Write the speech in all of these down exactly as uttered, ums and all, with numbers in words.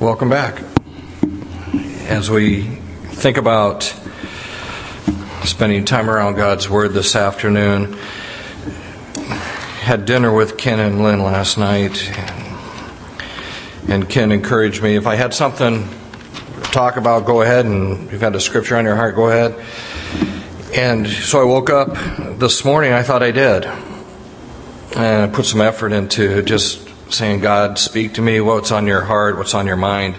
Welcome back. As we think about spending time around God's Word this afternoon, had dinner with Ken and Lynn last night, and Ken encouraged me, if I had something to talk about, go ahead, and if you've had a scripture on your heart, go ahead. And so I woke up this morning, I thought I did, and I put some effort into just saying, God, speak to me, what's on your heart, what's on your mind.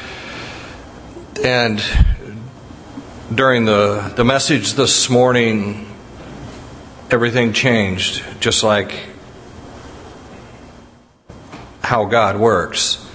And during the, the message this morning, everything changed, just like how God works.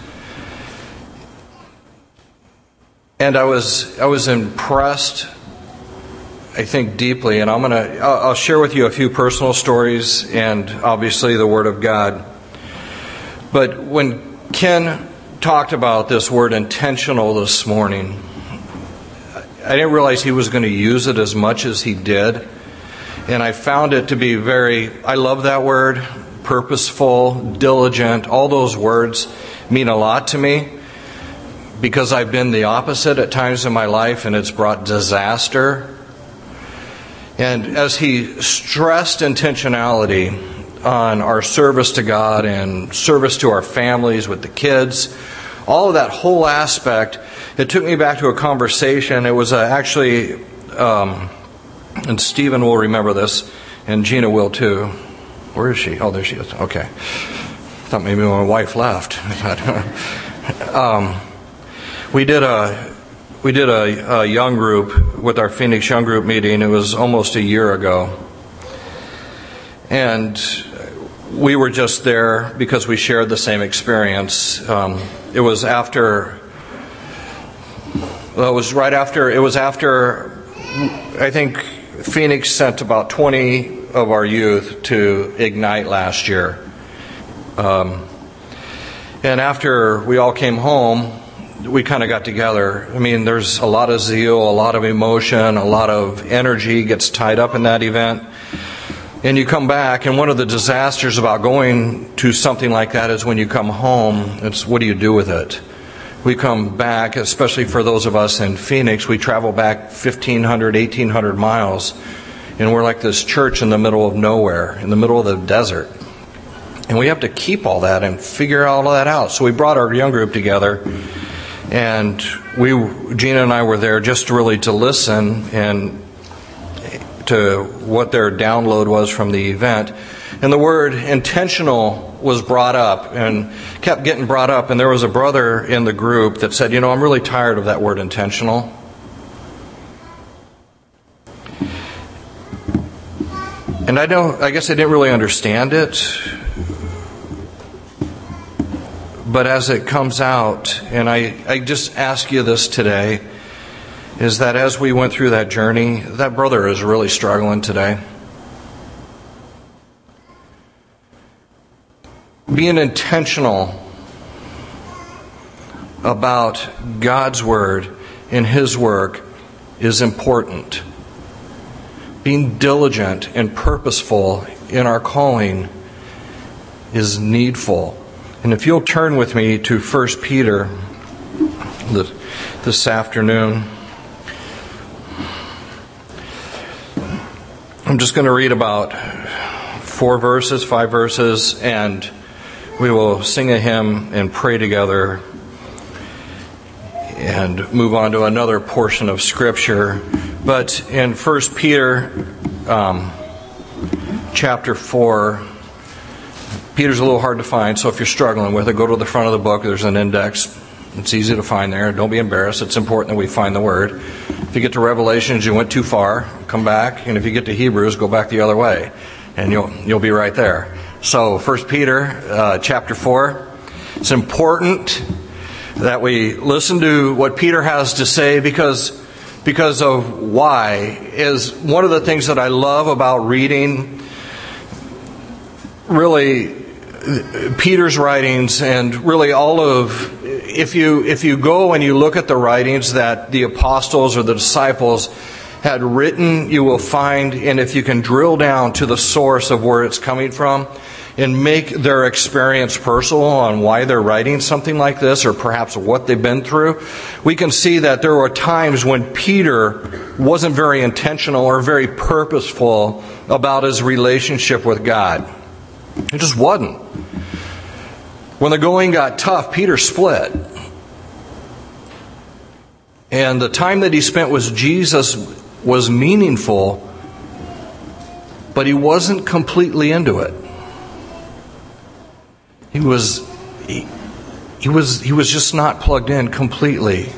And I was I was impressed, I think, deeply, and I'm gonna I'll, I'll share with you a few personal stories and obviously the Word of God. But when Ken talked about this word intentional this morning, I didn't realize he was going to use it as much as he did. And I found it to be very, I love that word, purposeful, diligent. All those words mean a lot to me because I've been the opposite at times in my life, and it's brought disaster. And as he stressed intentionality on our service to God and service to our families with the kids, all of that whole aspect, it took me back to a conversation. It was uh, actually, um, and Stephen will remember this, and Gina will too. Where is she? Oh, there she is. Okay. Thought maybe my wife left. um, we did a we did a, a young group with our Phoenix Young Group meeting. It was almost a year ago, and we were just there because we shared the same experience. Um, it was after, well, it was right after, it was after, I think Phoenix sent about twenty of our youth to Ignite last year. Um, and after we all came home, we kind of got together. I mean, there's a lot of zeal, a lot of emotion, a lot of energy gets tied up in that event. And you come back, and one of the disasters about going to something like that is when you come home, it's what do you do with it? We come back, especially for those of us in Phoenix, we travel back fifteen hundred, eighteen hundred miles, and we're like this church in the middle of nowhere, in the middle of the desert. And we have to keep all that and figure all of that out. So we brought our young group together, and we, Gina and I were there just really to listen and to what their download was from the event. And the word intentional was brought up and kept getting brought up. And there was a brother in the group that said, you know, I'm really tired of that word intentional. And I don't, I guess I didn't really understand it. But as it comes out, and I, I just ask you this today, is that as we went through that journey, that brother is really struggling today. Being intentional about God's Word and His work is important. Being diligent and purposeful in our calling is needful. And if you'll turn with me to First Peter this afternoon, I'm just going to read about four verses, five verses, and we will sing a hymn and pray together and move on to another portion of Scripture. But in First Peter um, chapter four, Peter's a little hard to find, so if you're struggling with it, go to the front of the book. There's an index. It's easy to find there. Don't be embarrassed. It's important that we find the Word. If you get to Revelations, you went too far, come back. And if you get to Hebrews, go back the other way. And you'll you'll be right there. So, First Peter uh, chapter four. It's important that we listen to what Peter has to say because, because of why. Is one of the things that I love about reading really Peter's writings and really all of, if you if you go and you look at the writings that the apostles or the disciples had written, you will find, and if you can drill down to the source of where it's coming from, and make their experience personal on why they're writing something like this, or perhaps what they've been through, we can see that there were times when Peter wasn't very intentional or very purposeful about his relationship with God. It just wasn't. When the going got tough, Peter split. And the time that he spent with Jesus was meaningful, but he wasn't completely into it. He was he, he was he was just not plugged in completely.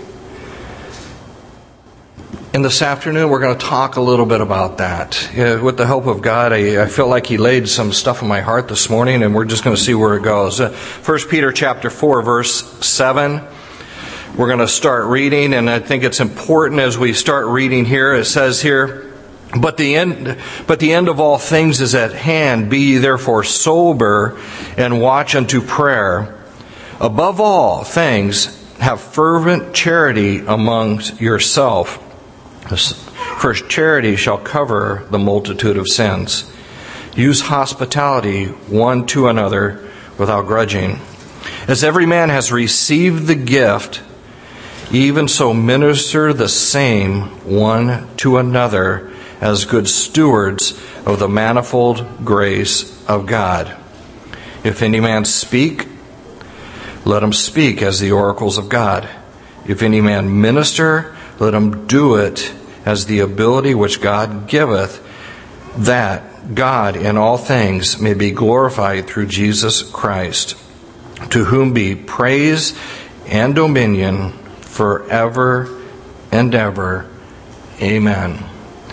And this afternoon we're going to talk a little bit about that. Yeah, with the help of God, I, I feel like He laid some stuff in my heart this morning, and we're just going to see where it goes. Uh, First Peter chapter four, verse seven. We're going to start reading, and I think it's important as we start reading here. It says here, But the end, but the end of all things is at hand. Be ye therefore sober, and watch unto prayer. Above all things, have fervent charity amongst yourself. For charity shall cover the multitude of sins. Use hospitality one to another without grudging. As every man has received the gift, even so minister the same one to another, as good stewards of the manifold grace of God. If any man speak, let him speak as the oracles of God. If any man minister, let him do it as the ability which God giveth, that God in all things may be glorified through Jesus Christ, to whom be praise and dominion forever and ever. Amen.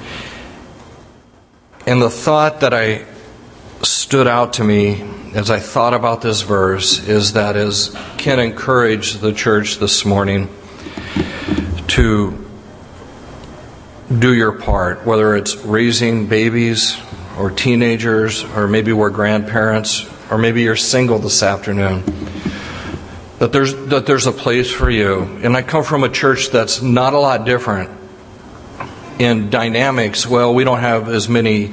And the thought that I stood out to me as I thought about this verse is that as Ken encouraged the church this morning to do your part, whether it's raising babies or teenagers, or maybe we're grandparents, or maybe you're single this afternoon, that there's that there's a place for you. And I come from a church that's not a lot different in dynamics. Well, we don't have as many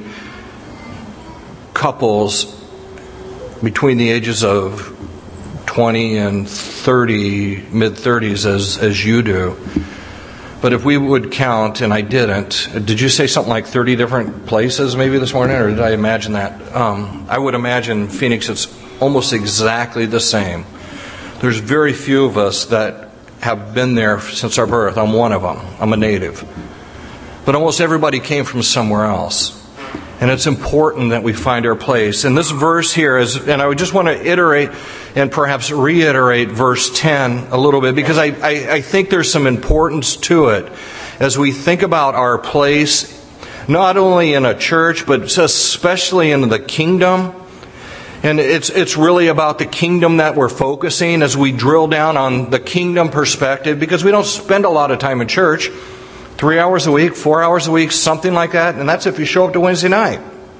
couples between the ages of twenty and thirty, mid-thirties as, as you do. But if we would count, and I didn't, did you say something like thirty different places maybe this morning, or did I imagine that? Um, I would imagine Phoenix it's almost exactly the same. There's very few of us that have been there since our birth. I'm one of them. I'm a native. But almost everybody came from somewhere else. And it's important that we find our place. And this verse here is, and I would just want to iterate and perhaps reiterate verse ten a little bit, because I, I, I think there's some importance to it as we think about our place, not only in a church, but especially in the kingdom. And it's it's really about the kingdom that we're focusing as we drill down on the kingdom perspective, because we don't spend a lot of time in church. Three hours a week, four hours a week, something like that. And that's if you show up to Wednesday night.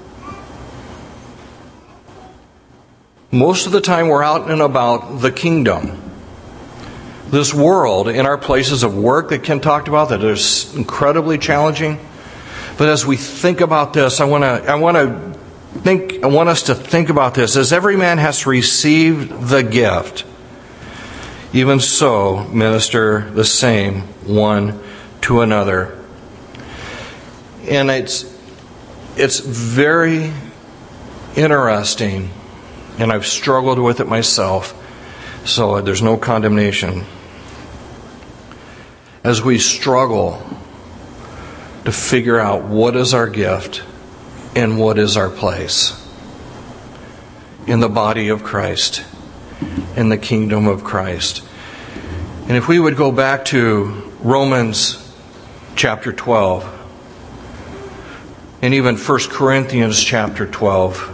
Most of the time we're out and about the kingdom. This world, in our places of work that Ken talked about, that is incredibly challenging. But as we think about this, I want to I want to think I want us to think about this. As every man has received the gift, even so minister the same one to another. And it's it's very interesting, and I've struggled with it myself, so there's no condemnation. As we struggle to figure out what is our gift and what is our place in the body of Christ, in the kingdom of Christ. And if we would go back to Romans chapter twelve, and even First Corinthians chapter twelve,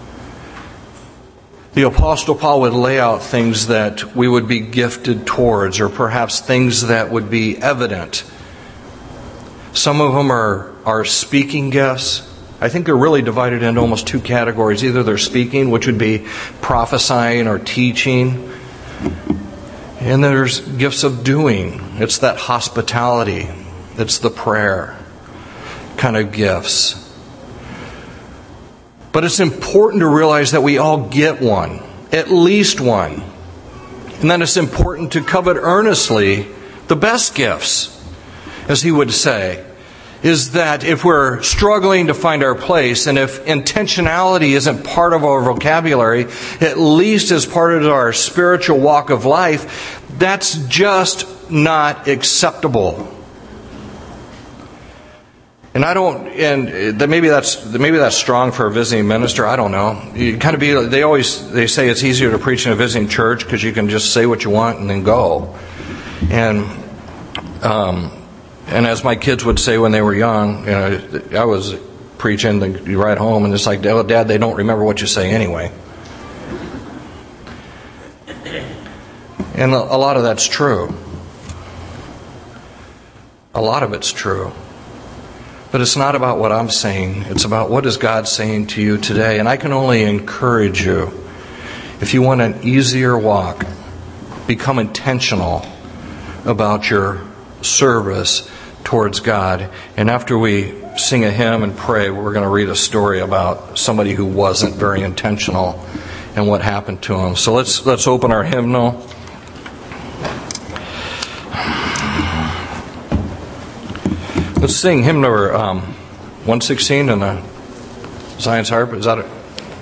the Apostle Paul would lay out things that we would be gifted towards, or perhaps things that would be evident. Some of them are, are speaking gifts. I think they're really divided into almost two categories. Either they're speaking, which would be prophesying or teaching. And there's gifts of doing. It's that hospitality. It's the prayer kind of gifts. But it's important to realize that we all get one, at least one. And then it's important to covet earnestly the best gifts, as he would say, is that if we're struggling to find our place, and if intentionality isn't part of our vocabulary, at least as part of our spiritual walk of life, that's just not acceptable. And I don't, and maybe that's maybe that's strong for a visiting minister. I don't know. You kind of be. They always they say it's easier to preach in a visiting church because you can just say what you want and then go. And um, and as my kids would say when they were young, you know, I was preaching. You ride home and it's like, oh, Dad, they don't remember what you say anyway. And a lot of that's true. A lot of it's true. But it's not about what I'm saying. It's about what is God saying to you today. And I can only encourage you, if you want an easier walk, become intentional about your service towards God. And after we sing a hymn and pray, we're going to read a story about somebody who wasn't very intentional and what happened to him. So let's let's open our hymnal. Let's sing hymn number um, one sixteen in the Zion's Harp. Is that it?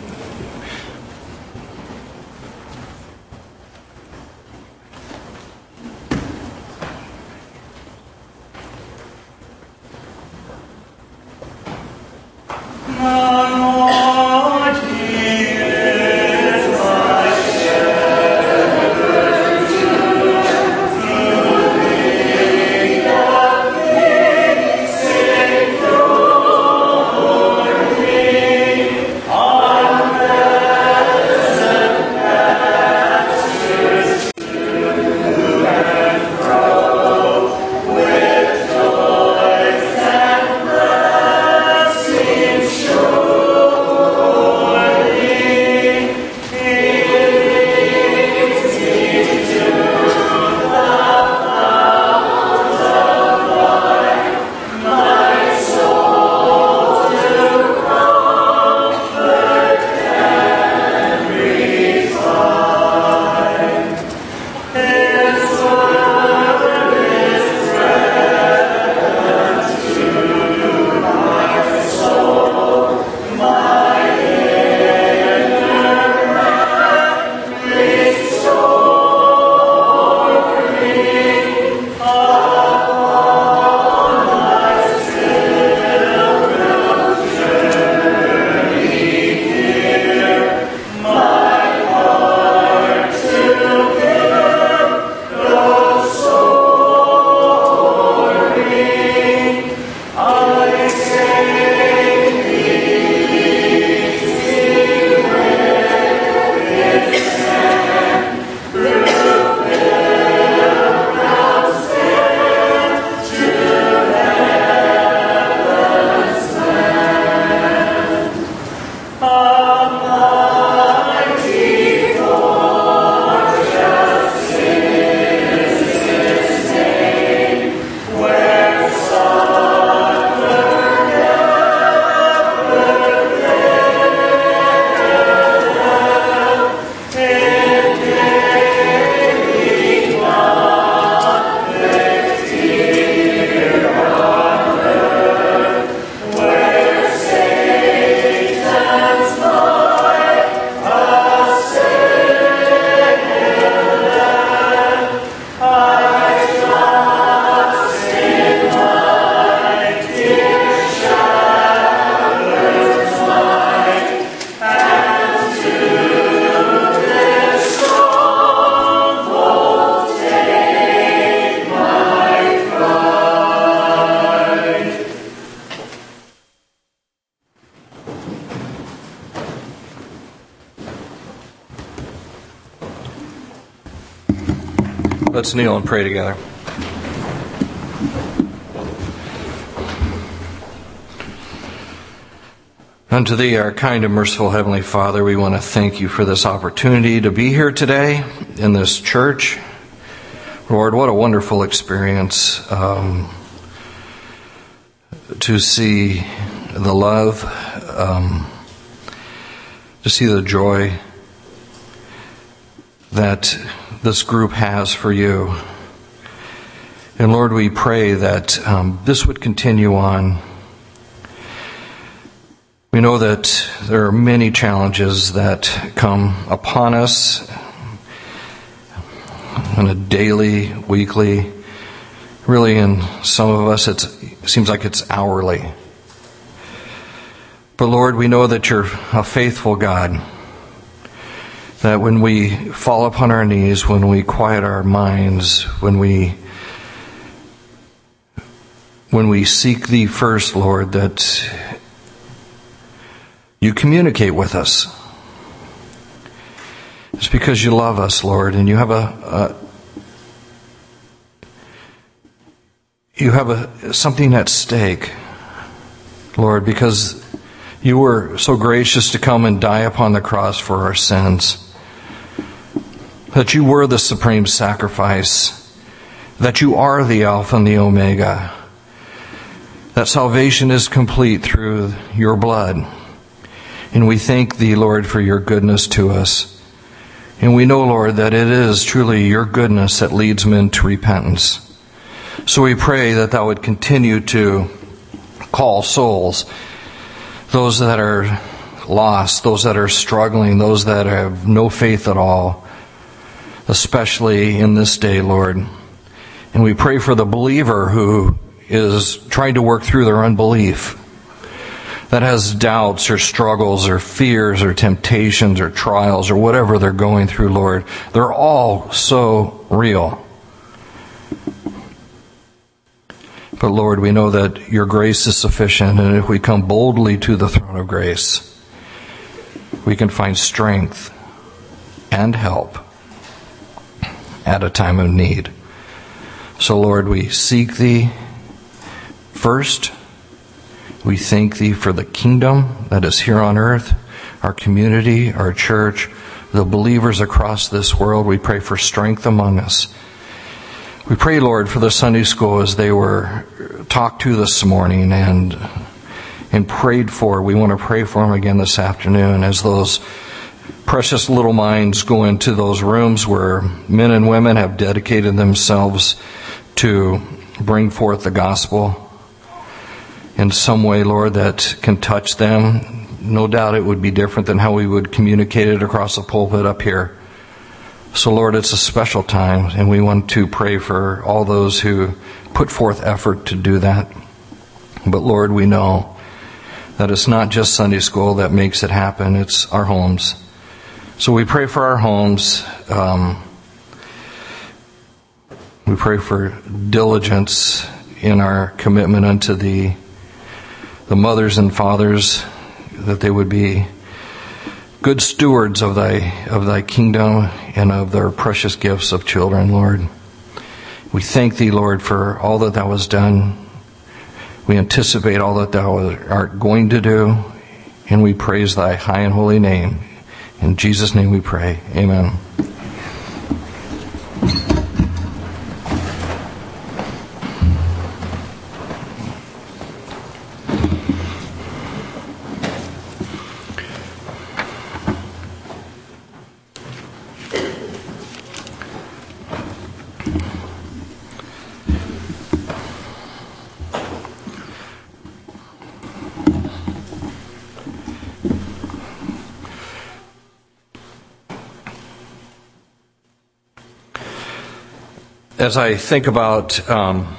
Let's kneel and pray together. Unto Thee, our kind and merciful Heavenly Father, we want to thank You for this opportunity to be here today in this church. Lord, what a wonderful experience um, to see the love um, to see the joy that this group has for you. And Lord, we pray that um, this would continue on. We know that there are many challenges that come upon us on a daily, weekly, really in some of us it's, it seems like it's hourly. But Lord, we know that you're a faithful God, that when we fall upon our knees, when we quiet our minds, when we when we seek thee first, Lord, that you communicate with us. It's because you love us, Lord, and you have a, a you have a something at stake, Lord, because you were so gracious to come and die upon the cross for our sins. That you were the supreme sacrifice. That you are the Alpha and the Omega. That salvation is complete through your blood. And we thank thee, Lord, for your goodness to us. And we know, Lord, that it is truly your goodness that leads men to repentance. So we pray that thou would continue to call souls, those that are lost, those that are struggling, those that have no faith at all, especially in this day, Lord. And we pray for the believer who is trying to work through their unbelief, that has doubts or struggles or fears or temptations or trials or whatever they're going through, Lord. They're all so real. But Lord, we know that your grace is sufficient, and if we come boldly to the throne of grace, we can find strength and help at a time of need. So Lord, we seek thee first. We thank thee for the kingdom that is here on earth, our community, our church, the believers across this world. We pray for strength among us. We pray, Lord, for the Sunday school as they were talked to this morning and and prayed for. We want to pray for them again this afternoon as those precious little minds go into those rooms where men and women have dedicated themselves to bring forth the gospel in some way, Lord, that can touch them. No doubt it would be different than how we would communicate it across the pulpit up here. So, Lord, it's a special time, and we want to pray for all those who put forth effort to do that. But, Lord, we know that it's not just Sunday school that makes it happen. It's our homes. So we pray for our homes. Um, we pray for diligence in our commitment unto thee. The mothers and fathers, that they would be good stewards of thy of thy kingdom and of their precious gifts of children, Lord. We thank thee, Lord, for all that thou hast done. We anticipate all that thou art going to do, and we praise thy high and holy name. In Jesus' name we pray. Amen. As I think about um,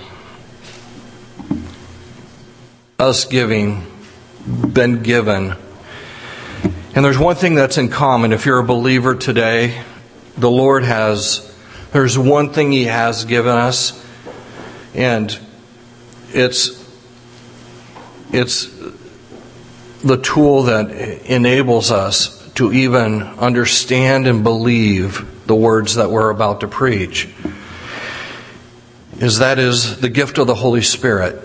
us giving, been given, and there's one thing that's in common. If you're a believer today, the Lord has, there's one thing He has given us, and it's it's the tool that enables us to even understand and believe the words that we're about to preach. Is that is the gift of the Holy Spirit.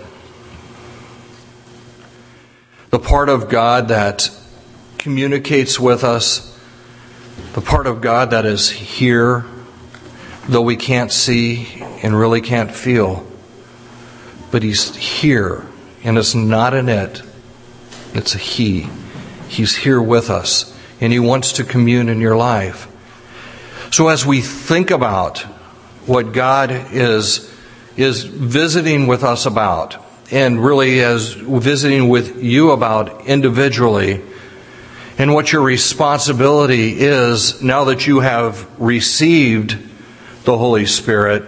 The part of God that communicates with us, the part of God that is here, though we can't see and really can't feel. But He's here, and it's not an it, it's a He. He's here with us, and He wants to commune in your life. So as we think about what God is, is visiting with us about, and really as visiting with you about individually, and what your responsibility is now that you have received the Holy Spirit,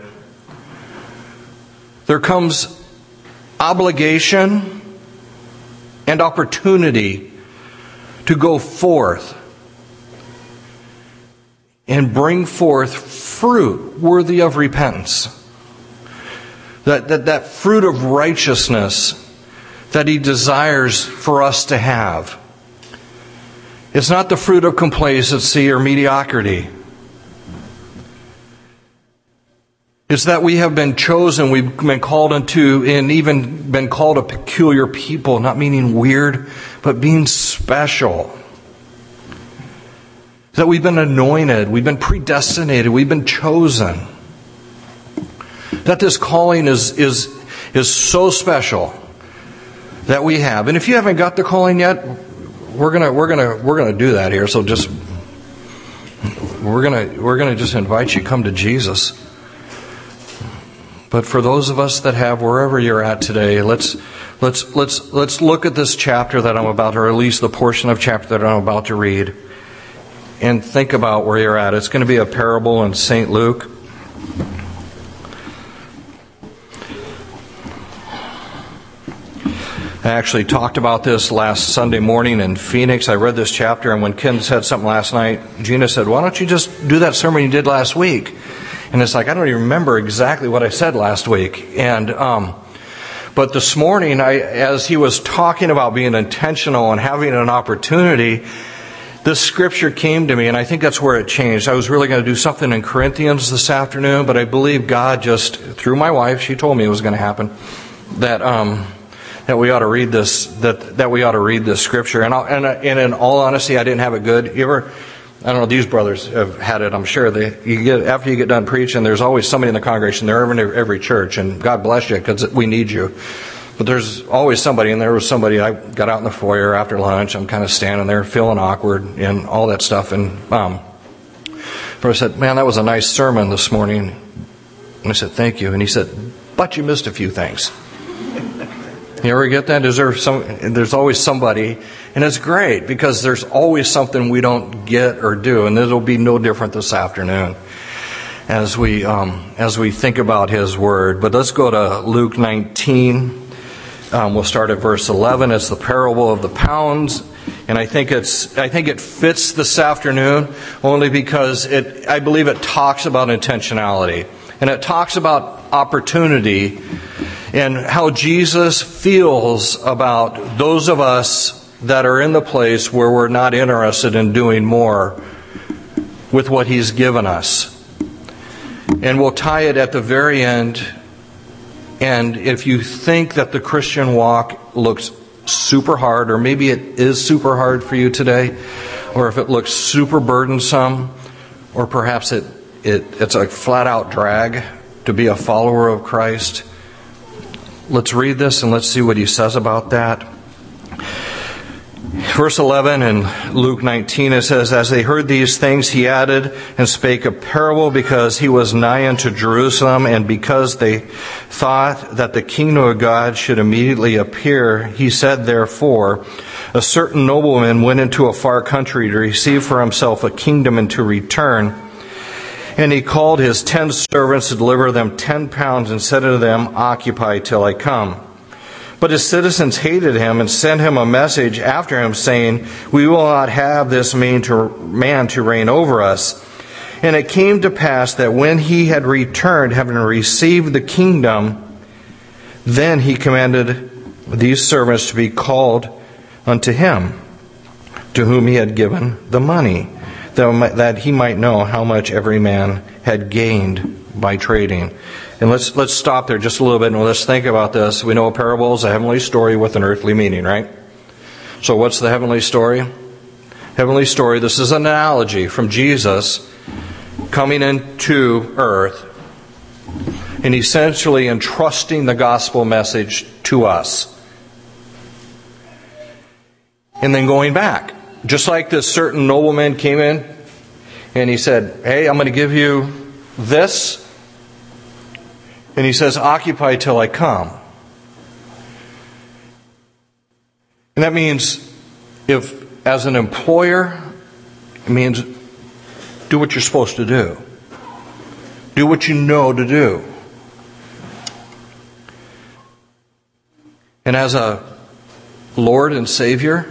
there comes obligation and opportunity to go forth and bring forth fruit worthy of repentance. That, that, that fruit of righteousness that He desires for us to have. It's not the fruit of complacency or mediocrity. It's that we have been chosen, we've been called into, and even been called a peculiar people, not meaning weird, but being special. That we've been anointed, we've been predestinated, we've been chosen. That this calling is is is so special that we have. And if you haven't got the calling yet, we're gonna we're gonna we're gonna do that here. So just we're gonna we're gonna just invite you, come to Jesus. But for those of us that have, wherever you're at today, let's let's let's let's look at this chapter that I'm about, or at least the portion of chapter that I'm about to read, and think about where you're at. It's going to be a parable in Saint Luke. I actually talked about this last Sunday morning in Phoenix. I read this chapter, and when Ken said something last night, Gina said, "Why don't you just do that sermon you did last week?" And it's like, I don't even remember exactly what I said last week. And um, but this morning, I, as he was talking about being intentional and having an opportunity, this scripture came to me, and I think that's where it changed. I was really going to do something in Corinthians this afternoon, but I believe God just, through my wife, she told me it was going to happen, that um, that we ought to read this, that that we ought to read this scripture. And I'll, and, and in all honesty, I didn't have it good. You ever? I don't know, these brothers have had it, I'm sure. They, you get, after you get done preaching, there's always somebody in the congregation. They're in every church, and God bless you, because we need you. But there's always somebody, and there was somebody, I got out in the foyer after lunch, I'm kind of standing there feeling awkward and all that stuff. And um, I said, "Man, that was a nice sermon this morning." And I said, "Thank you." And he said, "But you missed a few things." You ever get that? Is there some? There's always somebody, and it's great because there's always something we don't get or do, and it'll be no different this afternoon as we um, as we think about His Word. But let's go to Luke nineteen. Um, we'll start at verse eleven. It's the parable of the pounds, and I think it's I think it fits this afternoon only because it I believe it talks about intentionality, and it talks about opportunity. And how Jesus feels about those of us that are in the place where we're not interested in doing more with what He's given us. And we'll tie it at the very end. And if you think that the Christian walk looks super hard, or maybe it is super hard for you today, or if it looks super burdensome, or perhaps it, it it's a flat out drag to be a follower of Christ, let's read this and let's see what he says about that. Verse eleven in Luke nineteen, it says, "As they heard these things, he added and spake a parable, because he was nigh unto Jerusalem, and because they thought that the kingdom of God should immediately appear. He said, therefore, a certain nobleman went into a far country to receive for himself a kingdom and to return. And he called his ten servants to deliver them ten pounds, and said unto them, Occupy till I come. But his citizens hated him, and sent him a message after him, saying, We will not have this man to, man to reign over us. And it came to pass that when he had returned, having received the kingdom, then he commanded these servants to be called unto him, to whom he had given the money, that he might know how much every man had gained by trading." And let's let's stop there just a little bit and let's think about this. We know a parable is a heavenly story with an earthly meaning, right? So what's the heavenly story? Heavenly story, this is an analogy from Jesus coming into earth and essentially entrusting the gospel message to us. And then going back. just like this certain nobleman came in and he said, hey, I'm going to give you this. And he says, occupy till I come. And that means, if as an employer, it means do what you're supposed to do. Do what you know to do. And as a Lord and Savior,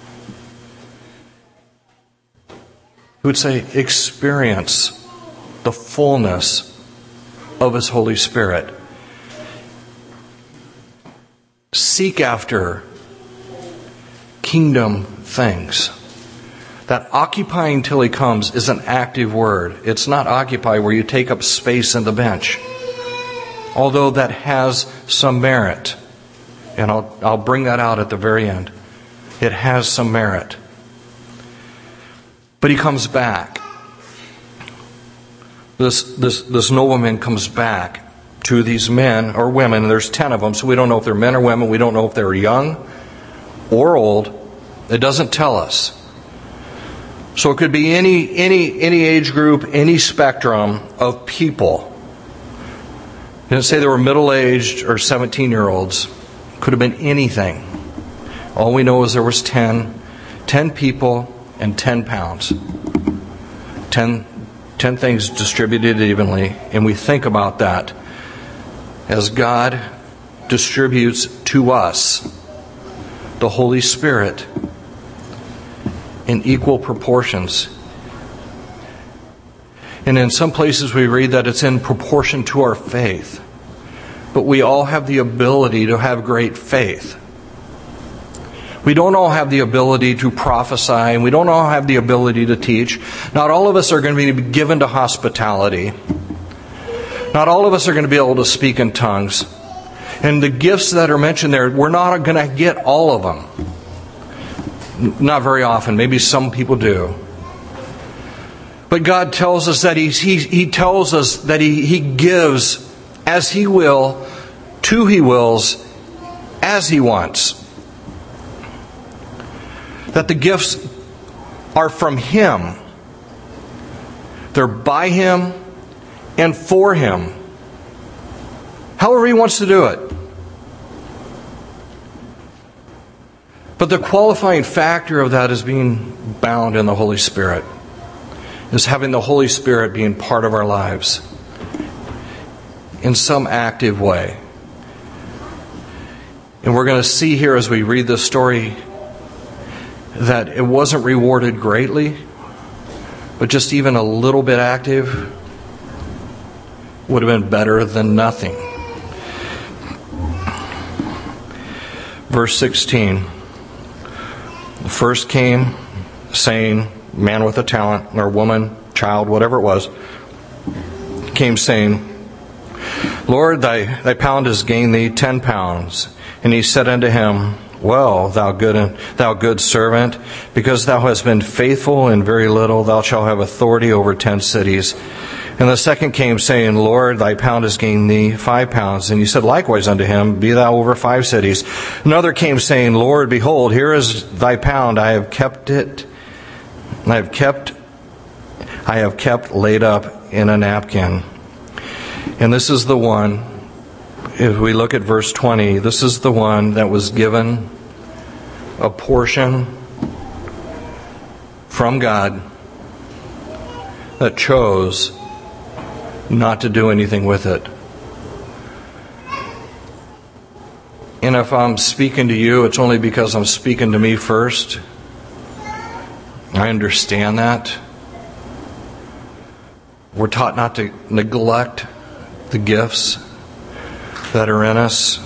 He would say, experience the fullness of His Holy Spirit. Seek after kingdom things. That occupying till He comes is an active word. It's not occupy where you take up space in the bench. Although that has some merit. And I'll, I'll bring that out at the very end. It has some merit. But He comes back. This, this, this nobleman comes back to these men or women. And there's ten of them, so we don't know if they're men or women. We don't know if they're young or old. It doesn't tell us. So it could be any any any age group, any spectrum of people. It didn't say they were middle-aged or seventeen-year-olds. Could have been anything. All we know is there was ten, ten people and ten pounds. Ten, ten things distributed evenly. And we think about that as God distributes to us the Holy Spirit in equal proportions. And in some places we read that it's in proportion to our faith. But we all have the ability to have great faith. We don't all have the ability to prophesy, and we don't all have the ability to teach. Not all of us are going to be given to hospitality. Not all of us are going to be able to speak in tongues. And the gifts that are mentioned there, we're not going to get all of them. Not very often. Maybe some people do. But God tells us that He He, he tells us that He He gives as He will, to He wills, as He wants. That the gifts are from Him. They're by Him and for Him. However He wants to do it. But the qualifying factor of that is being bound in the Holy Spirit. Is having the Holy Spirit being part of our lives. In some active way. And we're going to see here as we read this story that it wasn't rewarded greatly, but just even a little bit active would have been better than nothing. Verse sixteen. The first came saying, man with a talent, or woman, child, whatever it was, came saying, Lord, thy, thy pound has gained thee ten pounds. And he said unto him, well, thou good and thou good servant, because thou hast been faithful in very little, thou shalt have authority over ten cities. And the second came, saying, Lord, thy pound has gained thee five pounds. And he said likewise unto him, be thou over five cities. Another came, saying, Lord, behold, here is thy pound, I have kept it, I have kept, I have kept laid up in a napkin. And this is the one, if we look at verse twenty, this is the one that was given a portion from God that chose not to do anything with it. And if I'm speaking to you, it's only because I'm speaking to me first. I understand that. We're taught not to neglect the gifts that are in us.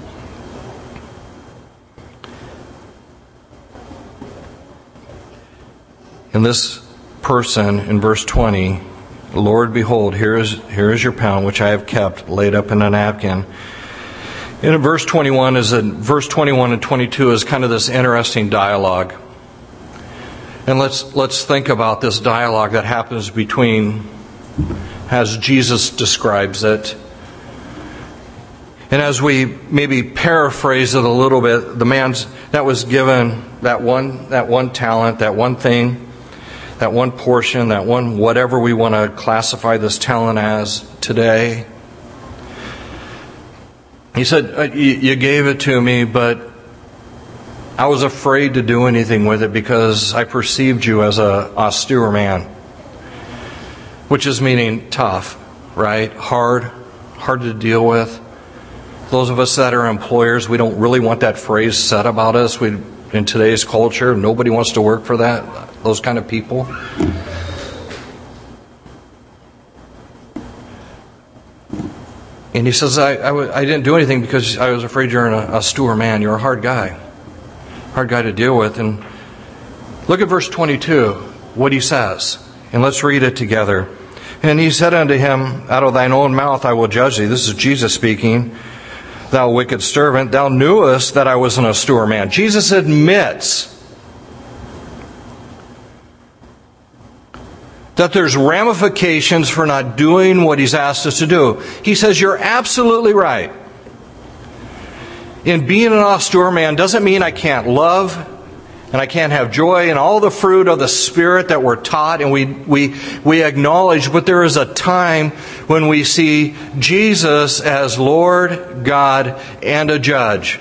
And this person in verse twenty, Lord, behold, here is here is your pound which I have kept laid up in a napkin. And in verse twenty-one is a verse twenty-one and twenty-two is kind of this interesting dialogue. And let's let's think about this dialogue that happens between, as Jesus describes it. And as we maybe paraphrase it a little bit, the man that was given that one, that one talent, that one thing, that one portion, that one whatever we want to classify this talent as today, he said, you gave it to me, but I was afraid to do anything with it because I perceived you as a austere man. Which is meaning tough, right? Hard, hard to deal with. Those of us that are employers, we don't really want that phrase said about us. We, in today's culture, nobody wants to work for that, those kind of people. And he says, I, I, w- I didn't do anything because I was afraid you're an austere man. You're a hard guy. Hard guy to deal with. And look at verse twenty-two, what he says. And let's read it together. And he said unto him, out of thine own mouth I will judge thee. This is Jesus speaking. Thou wicked servant, thou knewest that I was an austere man. Jesus admits that there's ramifications for not doing what he's asked us to do. He says, you're absolutely right. In being an austere man doesn't mean I can't love and I can't have joy and all the fruit of the Spirit that we're taught and we, we, we acknowledge, but there is a time when we see Jesus as Lord, God, and a judge.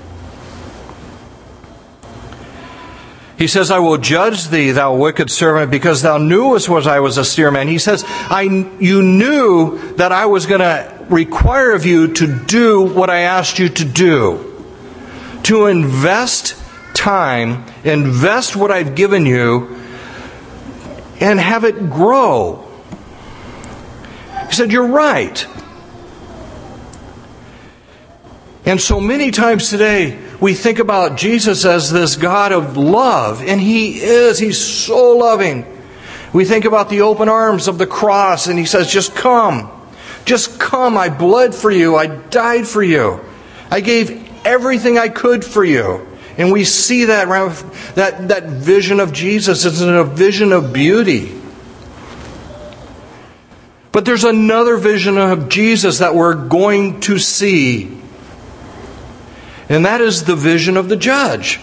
He says, I will judge thee, thou wicked servant, because thou knewest what I was a austere man. He says, I, you knew that I was going to require of you to do what I asked you to do. To invest time, invest what I've given you, and have it grow. He said, you're right. And so many times today, we think about Jesus as this God of love, and He is. He's so loving. We think about the open arms of the cross, and He says, just come. Just come. I bled for you. I died for you. I gave everything I could for you. And we see that, that, that vision of Jesus. It's a vision of beauty. But there's another vision of Jesus that we're going to see. And that is the vision of the judge.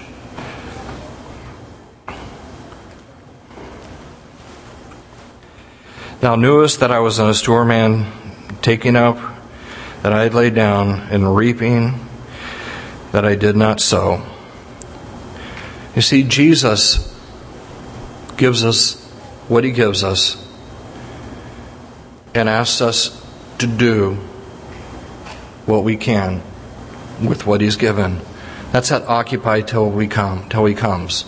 Thou knewest that I was an austere man, taking up, that I had laid down, and reaping, that I did not sow. You see, Jesus gives us what He gives us and asks us to do what we can with what He's given. That's that occupy till we come, till He comes.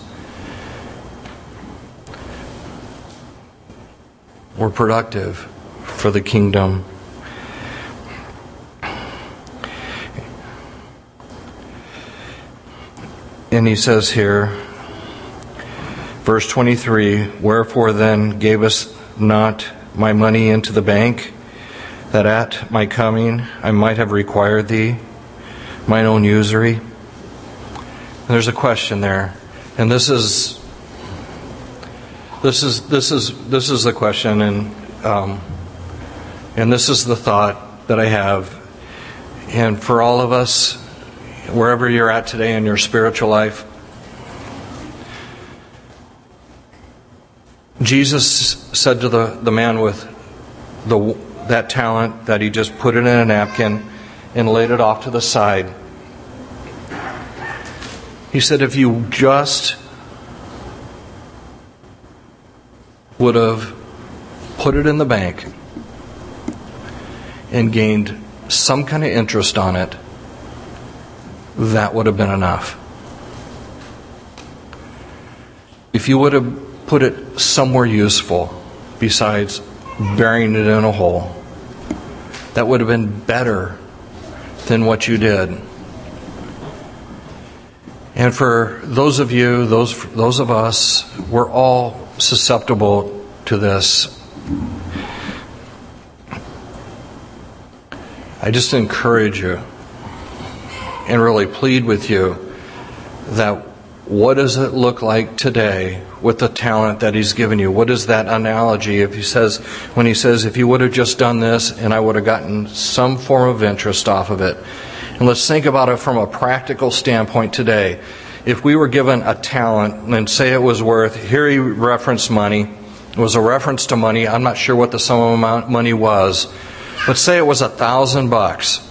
We're productive for the kingdom. And he says here, verse twenty-three, wherefore then gavest not my money into the bank, that at my coming I might have required thee mine own usury? And there's a question there, and this is this is this is this is the question, and um, and this is the thought that I have, and for all of us, wherever you're at today in your spiritual life, Jesus said to the, the man with the that talent that he just put it in a napkin and laid it off to the side. He said, if you just would have put it in the bank and gained some kind of interest on it, that would have been enough. If you would have put it somewhere useful besides burying it in a hole, that would have been better than what you did. And for those of you, those those of us, we're all susceptible to this. I just encourage you and really plead with you that what does it look like today with the talent that He's given you? What is that analogy? If He says, when He says, if you would have just done this and I would have gotten some form of interest off of it, And let's think about it from a practical standpoint today. If we were given a talent and say it was worth, here he referenced money. It was a reference to money. I'm not sure what the sum of amount money was. But say it was a thousand bucks.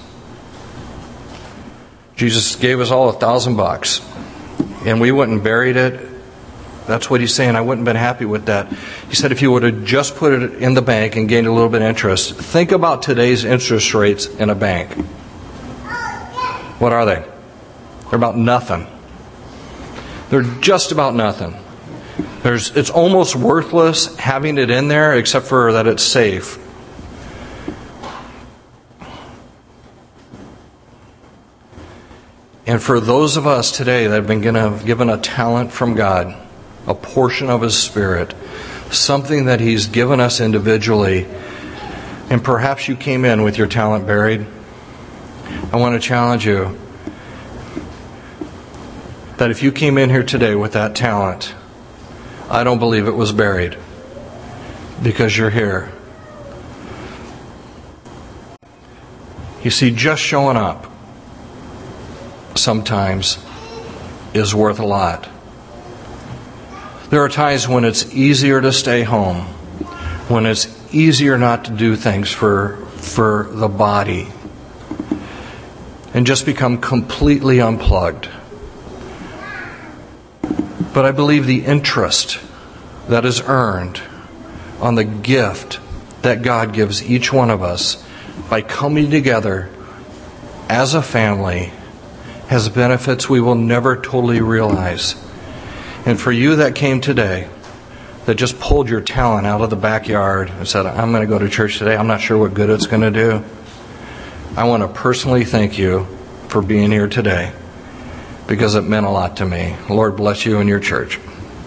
Jesus gave us all a thousand bucks. And we went and buried it. That's what he's saying. I wouldn't have been happy with that. He said if you would have just put it in the bank and gained a little bit of interest. Think about today's interest rates in a bank. What are they? They're about nothing. They're just about nothing. There's, it's almost worthless having it in there except for that it's safe. And for those of us today that have been given a talent from God, a portion of His Spirit, something that He's given us individually, and perhaps you came in with your talent buried, I want to challenge you that if you came in here today with that talent, I don't believe it was buried because you're here. You see, just showing up sometimes is worth a lot. There are times when it's easier to stay home, when it's easier not to do things for, for the body, and just become completely unplugged. But I believe the interest that is earned on the gift that God gives each one of us by coming together as a family has benefits we will never totally realize. And for you that came today, that just pulled your talent out of the backyard and said, I'm going to go to church today, I'm not sure what good it's going to do, I want to personally thank you for being here today because it meant a lot to me. Lord bless you and your church.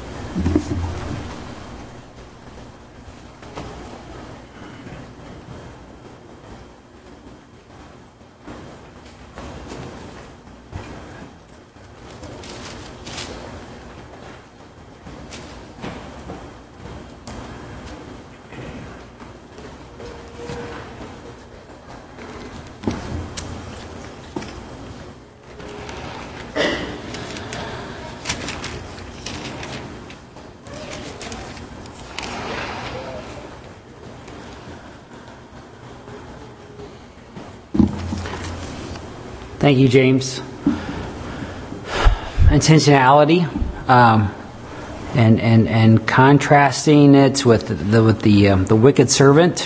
Thank you, James. Intentionality, um, and and and contrasting it with the with the um, the wicked servant.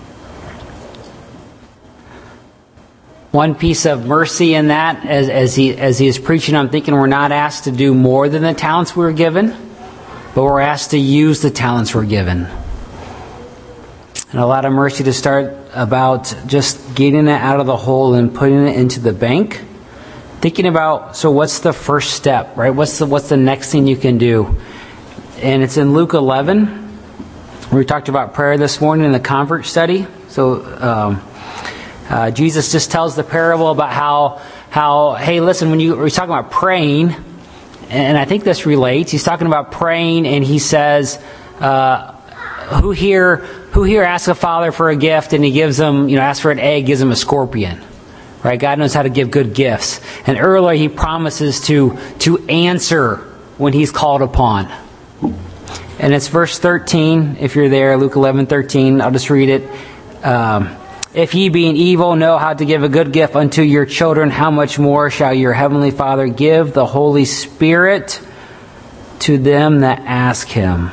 One piece of mercy in that, as as he as he is preaching, I'm thinking we're not asked to do more than the talents we were given, but we're asked to use the talents we're given. And a lot of mercy to start about just getting it out of the hole and putting it into the bank. Thinking about, so what's the first step, right? What's the what's the next thing you can do? And it's in Luke eleven. We talked about prayer this morning in the convert study. So um, uh, Jesus just tells the parable about how how hey, listen, when you he's talking about praying, and I think this relates. He's talking about praying, and he says, uh, "Who here?" Who here asks a father for a gift and he gives them, you know, asks for an egg, gives them a scorpion? Right? God knows how to give good gifts. And earlier he promises to, to answer when he's called upon. And it's verse thirteen, if you're there, Luke eleven thirteen. I'll just read it. Um, if ye being evil know how to give a good gift unto your children, how much more shall your heavenly Father give the Holy Spirit to them that ask him?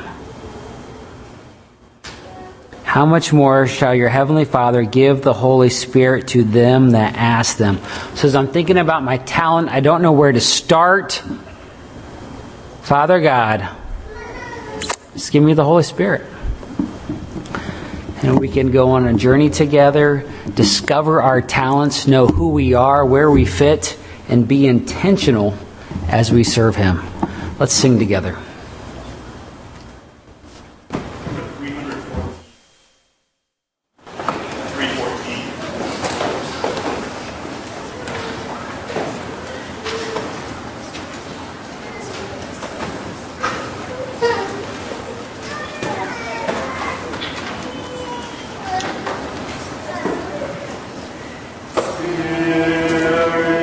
How much more shall your heavenly Father give the Holy Spirit to them that ask them? So as I'm thinking about my talent, I don't know where to start. Father God, just give me the Holy Spirit. And we can go on a journey together, discover our talents, know who we are, where we fit, and be intentional as we serve Him. Let's sing together. Spirit.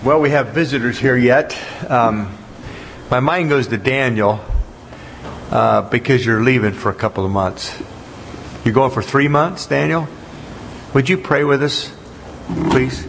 Well, we have visitors here yet. Um, my mind goes to Daniel uh, because you're leaving for a couple of months. You're going for three months, Daniel? Would you pray with us, please?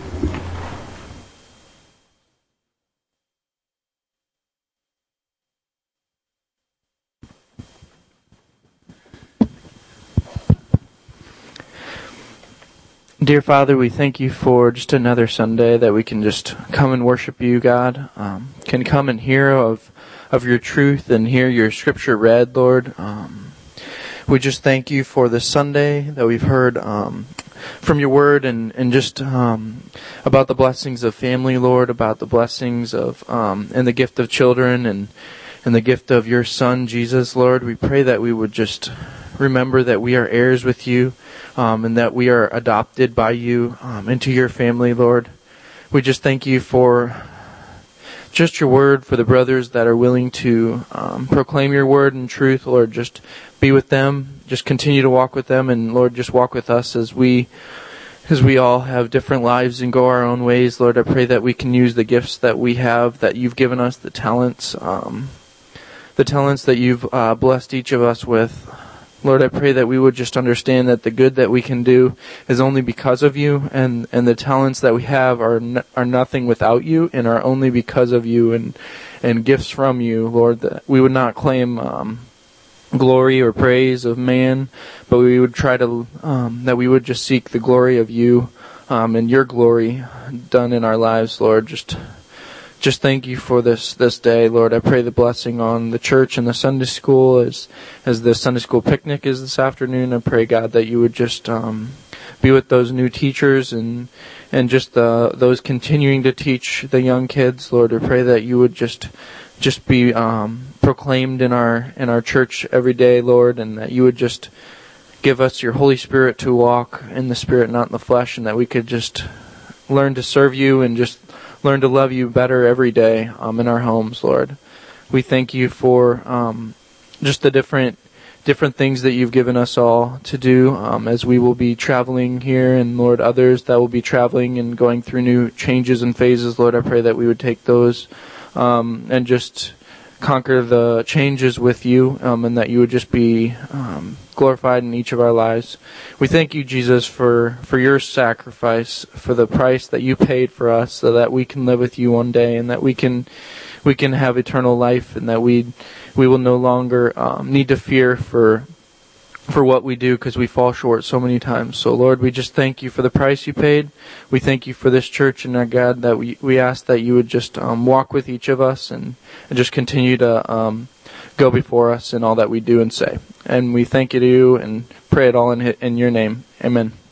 Dear Father, we thank you for just another Sunday that we can just come and worship you, God. Um, can come and hear of of your truth and hear your scripture read, Lord. Um, we just thank you for this Sunday that we've heard um, from your word and, and just um, about the blessings of family, Lord, about the blessings of um, and the gift of children and, and the gift of your Son, Jesus, Lord. We pray that we would just remember that we are heirs with you. Um, and that we are adopted by you um, into your family, Lord. We just thank you for just your word, for the brothers that are willing to um, proclaim your word in truth, Lord. Just be with them. Just continue to walk with them, and Lord, just walk with us as we as we all have different lives and go our own ways. Lord, I pray that we can use the gifts that we have, that you've given us, the talents, um, the talents that you've uh, blessed each of us with. Lord, I pray that we would just understand that the good that we can do is only because of you, and, and the talents that we have are n- are nothing without you and are only because of you and and gifts from you, Lord, that we would not claim um, glory or praise of man, but we would try to, um, that we would just seek the glory of you um, and your glory done in our lives, Lord. Just Just thank you for this this day, Lord. I pray the blessing on the church and the Sunday school as as the Sunday school picnic is this afternoon. I pray, God, that you would just um, be with those new teachers and and just the, those continuing to teach the young kids, Lord. I pray that you would just just be um, proclaimed in our in our church every day, Lord, and that you would just give us your Holy Spirit to walk in the Spirit, not in the flesh, and that we could just learn to serve you and just learn to love you better every day um, in our homes, Lord. We thank you for um, just the different different things that you've given us all to do um, as we will be traveling here, and Lord, others that will be traveling and going through new changes and phases. Lord, I pray that we would take those um, and just conquer the changes with you, um, and that you would just be um, glorified in each of our lives. We thank you, Jesus, for, for your sacrifice, for the price that you paid for us, so that we can live with you one day, and that we can we can have eternal life, and that we we will no longer um, need to fear for for what we do, because we fall short so many times. So, Lord, we just thank you for the price you paid. We thank you for this church, and our God, that we, we ask that you would just um, walk with each of us and, and just continue to um, go before us in all that we do and say. And we thank you to you and pray it all in, in your name. Amen.